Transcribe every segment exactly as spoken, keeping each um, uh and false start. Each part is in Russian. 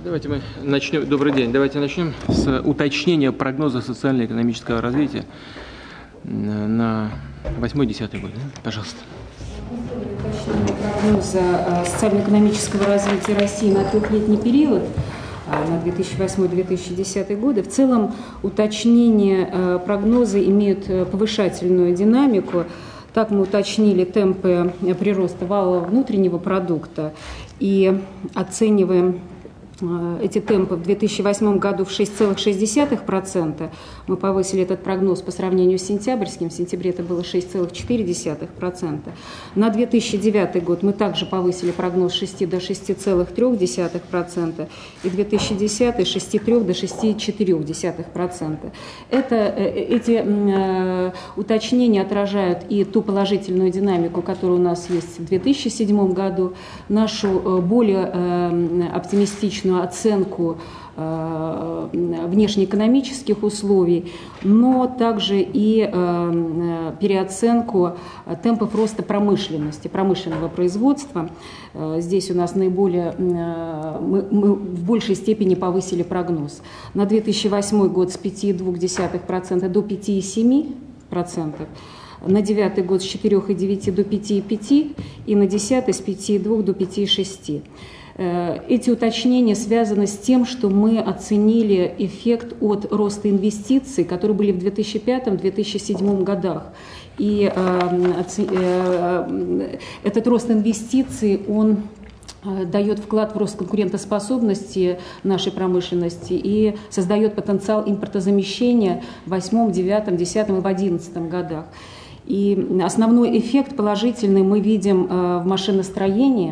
Давайте мы начнем. Добрый день. Давайте начнем с уточнения прогноза социально-экономического развития на восьмой-десятый год. Пожалуйста. Уточнение прогноза социально-экономического развития России на трехлетний период на две тысячи восьмой — две тысячи десятый годы. В целом уточнение прогноза имеют повышательную динамику. Так мы уточнили темпы прироста валового внутреннего продукта и оцениваем эти темпы в две тысячи восьмом году в шесть целых шесть десятых процента. Мы повысили этот прогноз по сравнению с сентябрьским. В сентябре это было шесть целых четыре десятых процента. На две тысячи девятый год мы также повысили прогноз с шести до шести целых трёх десятых процента и две тысячи десятый с шести целых трёх до шести целых четырёх десятых процента. Это, эти э, уточнения отражают и ту положительную динамику, которая у нас есть в две тысячи седьмом году, нашу более э, оптимистичную оценку э, внешнеэкономических условий, но также и э, переоценку темпов роста промышленности, промышленного производства. Э, здесь у нас наиболее, э, мы, мы в большей степени повысили прогноз. На две тысячи восьмой год с пяти целых двух десятых процента до пяти целых семи десятых процента. На девятый год с четырёх целых девяти десятых до пяти целых пяти десятых процента и на десятый с пяти целых двух десятых до пяти целых шести десятых процента. Эти уточнения связаны с тем, что мы оценили эффект от роста инвестиций, которые были в две тысячи пятом — две тысячи седьмом годах. И э, э, этот рост инвестиций, он дает вклад в рост конкурентоспособности нашей промышленности и создает потенциал импортозамещения в восьмом, девятом, десятом и в одиннадцатом годах. И основной эффект положительный мы видим в машиностроении.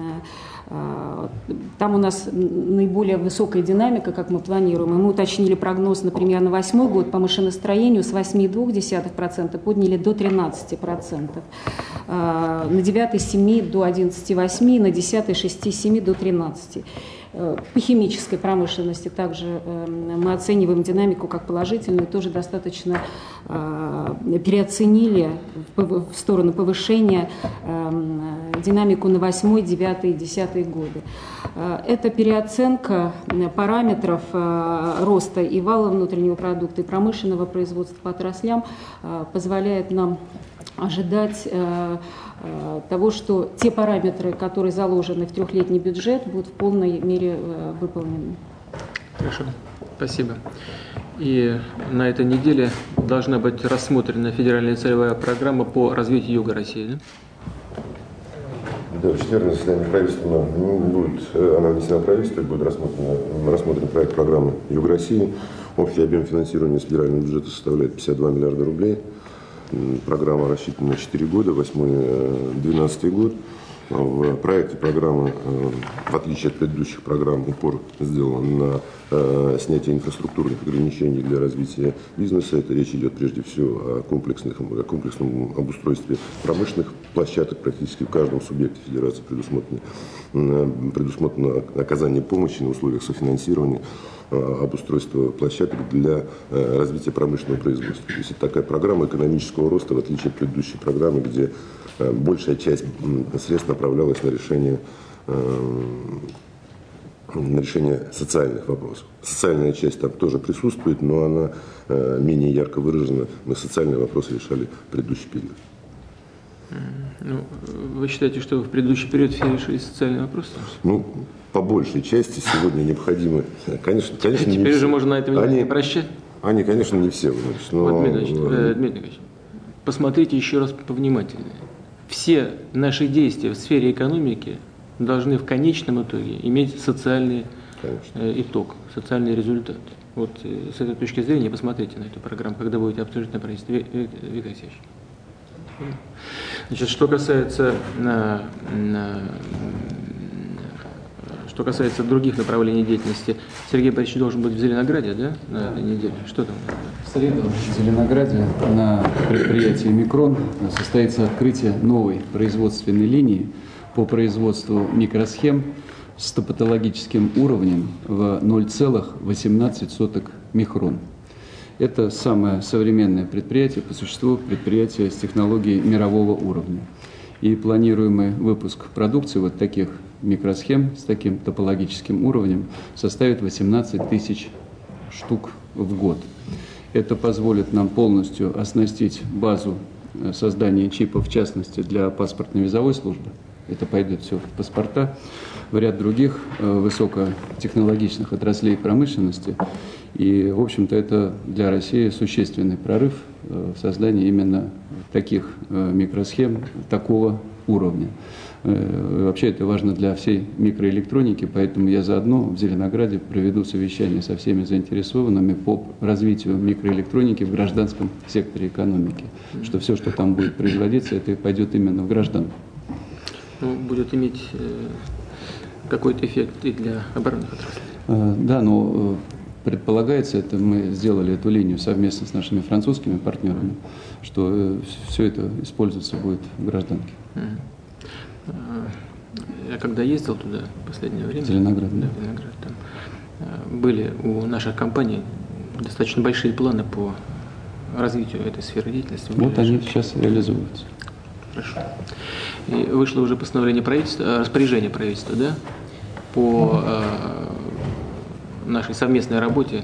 Там у нас наиболее высокая динамика, как мы планируем. И мы уточнили прогноз, например, на восьмой год по машиностроению с восьми целых двух десятых процента подняли до тринадцати процентов. На девятый — с семи до одиннадцати целых восьми процентов, на десятый — с шести целых семи процентов до тринадцати процентов. По химической промышленности также мы оцениваем динамику как положительную, тоже достаточно переоценили в сторону повышения динамику на восьмой, девятый и десятый годы. Эта переоценка параметров роста и валового внутреннего продукта, и промышленного производства по отраслям позволяет нам ожидать э, э, того, что те параметры, которые заложены в трехлетний бюджет, будут в полной мере э, выполнены. Хорошо, спасибо. И на этой неделе должна быть рассмотрена федеральная целевая программа по развитию Юга России, да? Да, в четверг на заседании правительства будет, она внесена в правительство, будет рассмотрен, рассмотрен проект программы Юг России. Общий объем финансирования с федерального бюджета составляет пятьдесят два миллиарда рублей. Программа рассчитана на четыре года, восьмой — двенадцатый год. В проекте программы, в отличие от предыдущих программ, упор сделан на э, снятие инфраструктурных ограничений для развития бизнеса. Это речь идет прежде всего о, комплексных, о комплексном обустройстве промышленных площадок. Практически в каждом субъекте федерации предусмотрено, предусмотрено оказание помощи на условиях софинансирования, обустройство площадок для э, развития промышленного производства. То есть это такая программа экономического роста, в отличие от предыдущей программы, где э, большая часть э, средств направлялась на решение, э, на решение социальных вопросов. Социальная часть там тоже присутствует, но она э, менее ярко выражена. Мы социальные вопросы решали в предыдущий период. Ну, вы считаете, что в предыдущий период все решили социальные вопросы? Ну, по большей части сегодня необходимы, конечно, конечно, теперь же можно на этом они, не прощать? Они, конечно, не все. Значит, но... Вот, Дмитрий Ильич, посмотрите еще раз повнимательнее. Все наши действия в сфере экономики должны в конечном итоге иметь социальный э, итог, социальный результат. Вот э, с этой точки зрения посмотрите на эту программу, когда будете обсуждать на правительстве. Виктор Алексеевич. Значит, что касается, на, на, что касается других направлений деятельности, Сергей Борисович должен быть в Зеленограде, да, на этой неделе? Что там? В среду в Зеленограде на предприятии «Микрон» состоится открытие новой производственной линии по производству микросхем с топатологическим уровнем в ноль целых восемнадцать сотых микрон. Это самое современное предприятие, по существу предприятие с технологией мирового уровня. И планируемый выпуск продукции вот таких микросхем с таким топологическим уровнем составит восемнадцать тысяч штук в год. Это позволит нам полностью оснастить базу создания чипов, в частности, для паспортно-визовой службы. Это пойдет все в паспорта, в ряд других высокотехнологичных отраслей промышленности. И, в общем-то, это для России существенный прорыв в создании именно таких микросхем такого уровня. Вообще это важно для всей микроэлектроники, поэтому я заодно в Зеленограде проведу совещание со всеми заинтересованными по развитию микроэлектроники в гражданском секторе экономики, что все, что там будет производиться, это пойдет именно в гражданку. Ну, будет иметь э, какой-то эффект и для оборонных отраслей. Э, да, но э, предполагается, это мы сделали эту линию совместно с нашими французскими партнерами, что э, все это использоваться будет в гражданке. Mm. Я когда ездил туда в последнее время, Зеленоград, да, в Зеленоград, там были у наших компаний достаточно большие планы по развитию этой сферы деятельности. Вот они сейчас реализуются. Хорошо. И вышло уже постановление правительства, распоряжение правительства, да, по э, нашей совместной работе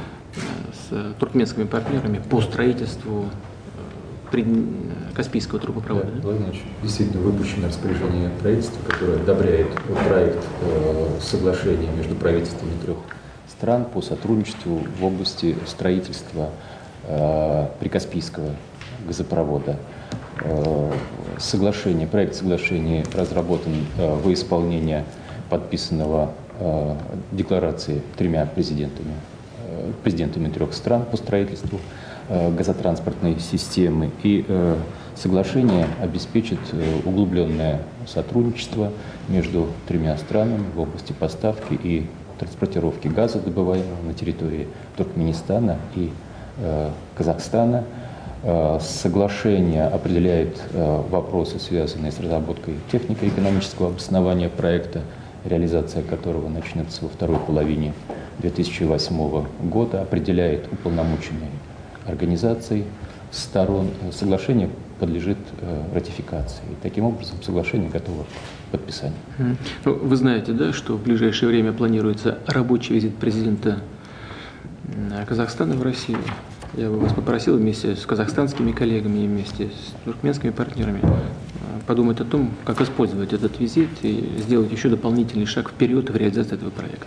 с туркменскими партнерами по строительству пред... Каспийского трубопровода. Да, Владимир Ильич, действительно выпущено распоряжение правительства, которое одобряет проект э, соглашения между правительствами трех стран по сотрудничеству в области строительства э, Прикаспийского газопровода. Э, соглашение, проект соглашения разработан э, во исполнение подписанного э, декларации тремя президентами, э, президентами трех стран по строительству э, газотранспортной системы. И э, соглашение обеспечит э, углубленное сотрудничество между тремя странами в области поставки и транспортировки газа, добываемого на территории Туркменистана и э, Казахстана. Э, соглашение определяет э, вопросы, связанные с разработкой технико-экономического обоснования проекта, реализация которого начнется во второй половине две тысячи восьмого года, определяет уполномоченные организации сторон. Соглашение подлежит э, ратификации. И таким образом, соглашение готово к подписанию. Вы знаете, да, что в ближайшее время планируется рабочий визит президента Казахстана в Россию. Я бы вас попросил вместе с казахстанскими коллегами и вместе с туркменскими партнерами подумать о том, как использовать этот визит и сделать еще дополнительный шаг вперед в реализации этого проекта.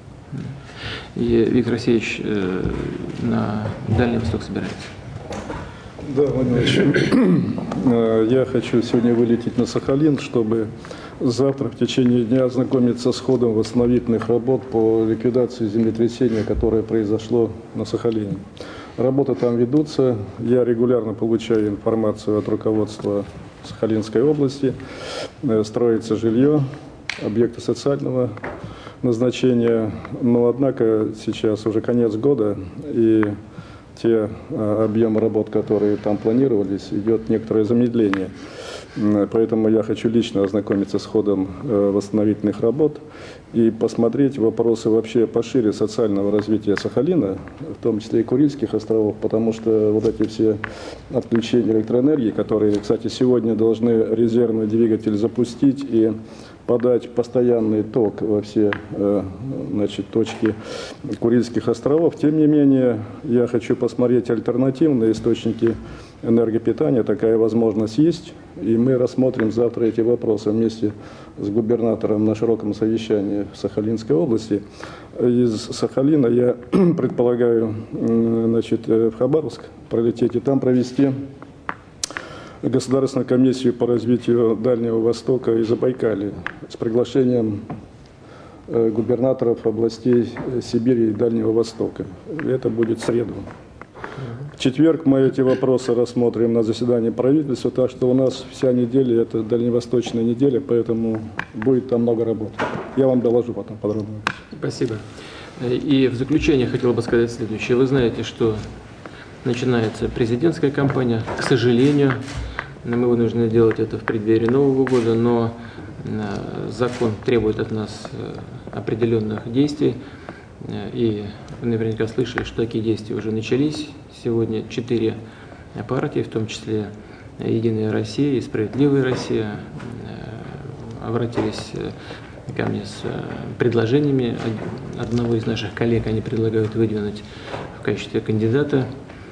И Виктор Алексеевич э, на Дальний Восток собирается. Да, Владимир Ильич, я хочу сегодня вылететь на Сахалин, чтобы завтра в течение дня ознакомиться с ходом восстановительных работ по ликвидации землетрясения, которое произошло на Сахалине. Работы там ведутся, я регулярно получаю информацию от руководства Сахалинской области, строится жилье, объекты социального назначения, но однако сейчас уже конец года, и те объемы работ, которые там планировались, идет некоторое замедление. Поэтому я хочу лично ознакомиться с ходом восстановительных работ и посмотреть вопросы вообще пошире социального развития Сахалина, в том числе и Курильских островов, потому что вот эти все отключения электроэнергии, которые, кстати, сегодня должны резервный двигатель запустить и подать постоянный ток во все значит, точки Курильских островов. Тем не менее, я хочу посмотреть альтернативные источники энергопитания. Такая возможность есть. И мы рассмотрим завтра эти вопросы вместе с губернатором на широком совещании в Сахалинской области. Из Сахалина я предполагаю значит, в Хабаровск пролететь и там провести Государственную комиссию по развитию Дальнего Востока и Забайкалья с приглашением губернаторов областей Сибири и Дальнего Востока. Это будет в среду. В четверг мы эти вопросы рассмотрим на заседании правительства, так что у нас вся неделя – это дальневосточная неделя, поэтому будет там много работы. Я вам доложу потом подробно. Спасибо. И в заключение хотел бы сказать следующее. Вы знаете, что начинается президентская кампания. К сожалению, мы вынуждены делать это в преддверии Нового года, но закон требует от нас определенных действий. И вы наверняка слышали, что такие действия уже начались. Сегодня четыре партии, в том числе «Единая Россия» и «Справедливая Россия» обратились ко мне с предложениями. Одного из наших коллег они предлагают выдвинуть в качестве кандидата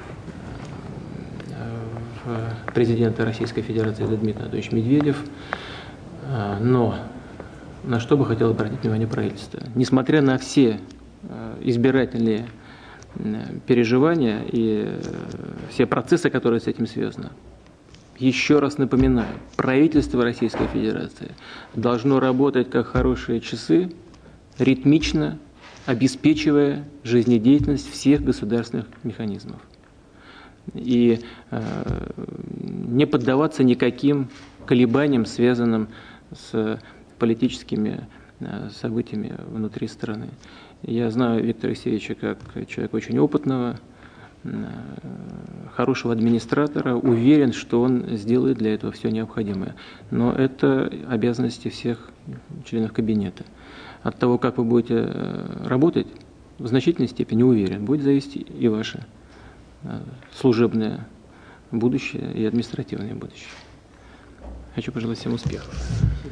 в президента Российской Федерации Дмитрий Анатольевич Медведев. Но на что бы хотел обратить внимание правительство? Несмотря на все избирательные переживания и все процессы, которые с этим связаны, еще раз напоминаю, правительство Российской Федерации должно работать как хорошие часы, ритмично обеспечивая жизнедеятельность всех государственных механизмов. И э, не поддаваться никаким колебаниям, связанным с политическими э, событиями внутри страны. Я знаю Виктора Алексеевича как человека очень опытного, хорошего администратора, уверен, что он сделает для этого все необходимое. Но это обязанности всех членов кабинета. От того, как вы будете работать, в значительной степени уверен, будет зависеть и ваше служебное будущее, и административное будущее. Хочу пожелать всем успехов.